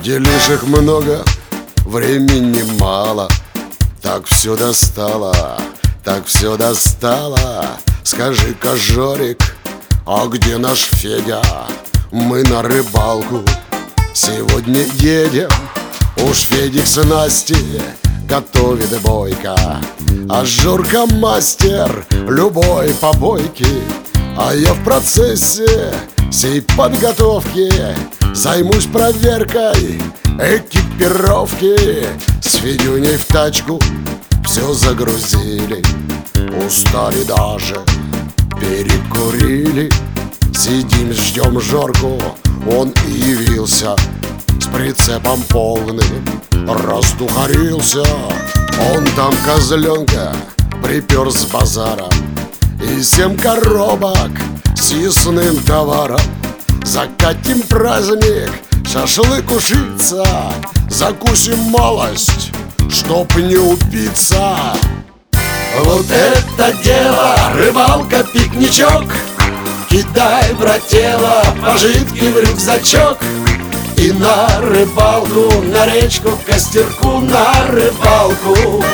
Делишек много, времени мало. Так все достало, так все достало. Скажи-ка, Жорик, а где наш Федя? Мы на рыбалку сегодня едем. Уж Федик с Настей готовит бойко, а Жорка мастер любой побойки. А я в процессе сей подготовки займусь проверкой экипировки. С Федюней в тачку все загрузили, устали даже, перекурили. Сидим, ждем Жорку, он и явился с прицепом полным, раздухарился. Он там козленка припер с базара и 7 коробок с ясным товаром. Закатим праздник, шашлык ушиться, закусим малость, чтоб не упиться. Вот это дело, рыбалка, пикничок. Кидай, брателло, пожитки в рюкзачок. И на рыбалку, на речку, к костерку, на рыбалку.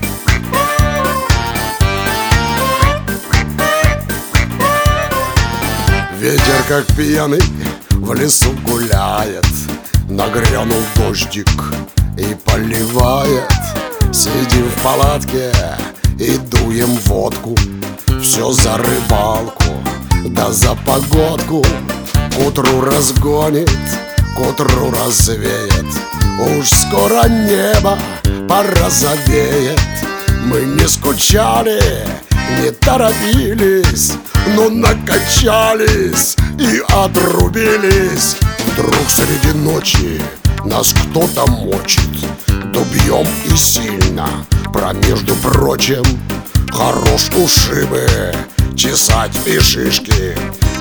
Ветер, как пьяный, в лесу гуляет. Нагрянул дождик и поливает. Сидим в палатке и дуем водку. Все за рыбалку, да за погодку. К утру разгонит, к утру развеет. Уж скоро небо порозовеет. Мы не скучали, не торопились, но накачались и отрубились. Вдруг среди ночи нас кто-то мочит. Добьем и сильно, между прочим, хорош ушибы чесать и шишки.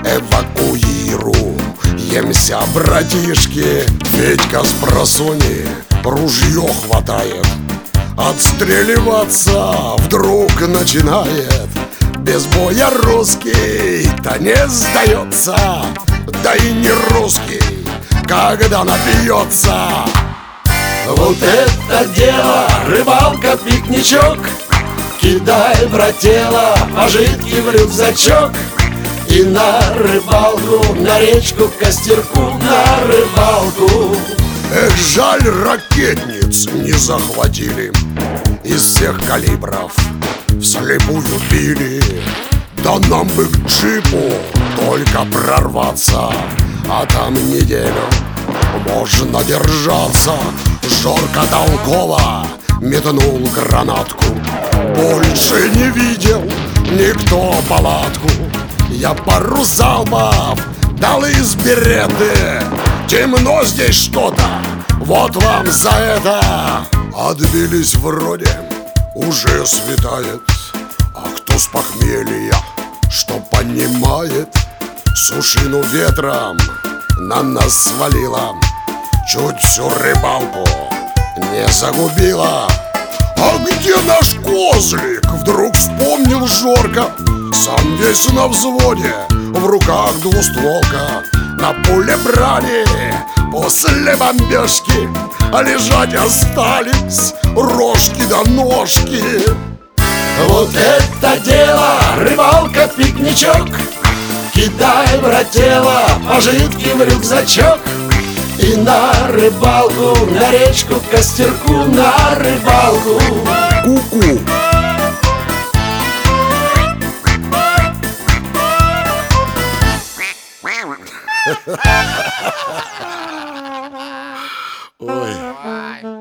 Эвакуируемся, братишки. Федька с просони ружье хватает, отстреливаться вдруг начинает. Без боя русский-то не сдается, да и не русский, когда напьется. Вот это дело, рыбалка, пикничок. Кидай, брателло, пожитки в рюкзачок. И на рыбалку, на речку, к костерку, на рыбалку. Эх, жаль, ракетниц не захватили. Из всех калибров вслепую били. Да нам бы к джипу только прорваться, а там неделю можно держаться. Жорка толково метнул гранатку. Больше не видел никто палатку. Я пару залпов дал из береты. Темно здесь что-то, вот вам за это. Отбились вроде, уже светает. А кто с похмелья, что понимает, сушину ветром на нас свалила, чуть всю рыбалку не загубила. А где наш козлик? Вдруг вспомнил Жорка. Сам весь на взводе, в руках двустволка. На поле брани после бомбежки лежать остались рожки да ножки. Вот это дело, рыбалка, пикничок. Кидай, брателло, пожитки в рюкзачок. И на рыбалку, на речку, к костерку, на рыбалку. Ку-ку. Ой.